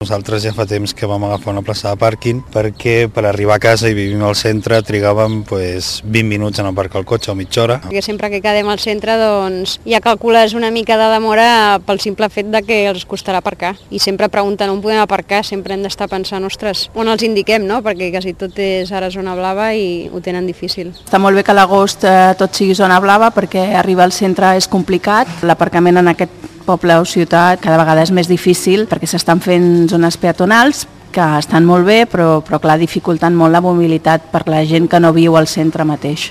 Nosaltres ja fa temps que vam agafar una plaça de pàrquing perquè per arribar a casa i vivim al centre trigàvem 20 minuts en aparcar el cotxe o mitja hora. Perquè sempre que quedem al centre doncs, ja calcules una mica de demora pel simple fet de que els costarà aparcar. I sempre pregunten on podem aparcar, sempre hem d'estar pensant, ostres, on els indiquem, no? Perquè quasi tot és ara zona blava i ho tenen difícil. Està molt bé que a l'agost tot sigui zona blava perquè arribar al centre és complicat. L'aparcament en aquest poble o ciutat cada vegada és més difícil perquè s'estan fent zones peatonals que estan molt bé però clar, dificulten molt la mobilitat per la gent que no viu al centre mateix.